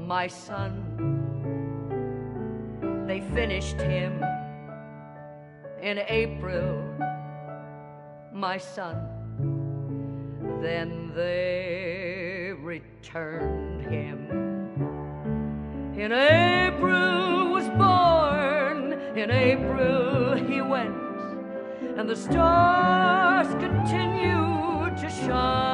my son. They finished him in April, my son. Then they returned him. In April was born, in April he went, and the stars continued to shine.